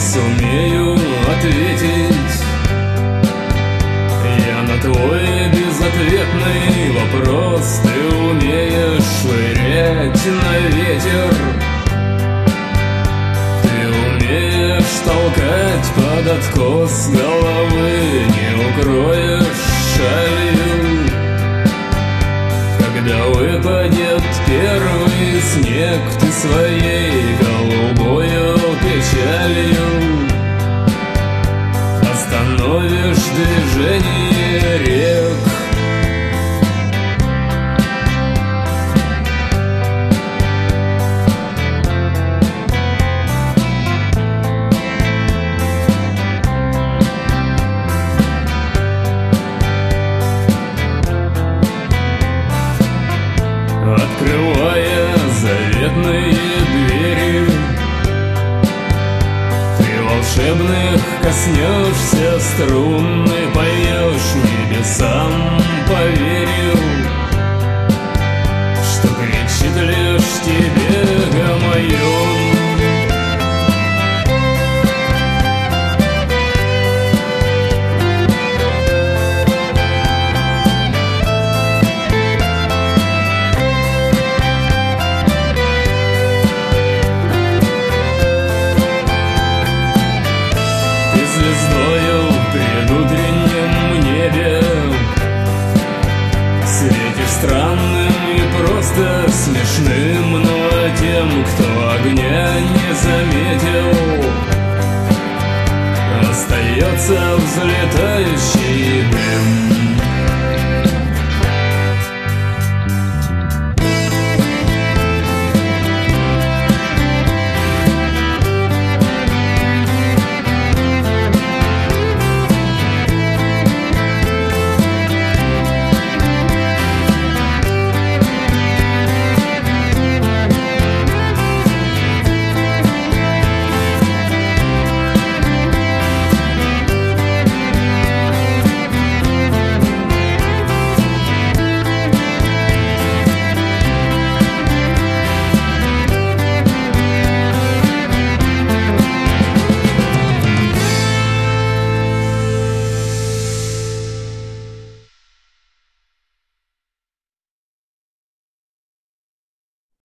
сумею ответить я на твой безответный вопрос. Ты умеешь швырять на ветер, ты умеешь толкать под откос головы, не укроешь шалью. Когда выпадет первый снег, ты своей голубою печалью остановишь движение рек. Открывая заветные двери, ты волшебных коснешься струн и поешь небесам, поверил, что кричит лишь тебе гамайон. Звездою в предутреннем небе светишь странным и просто смешным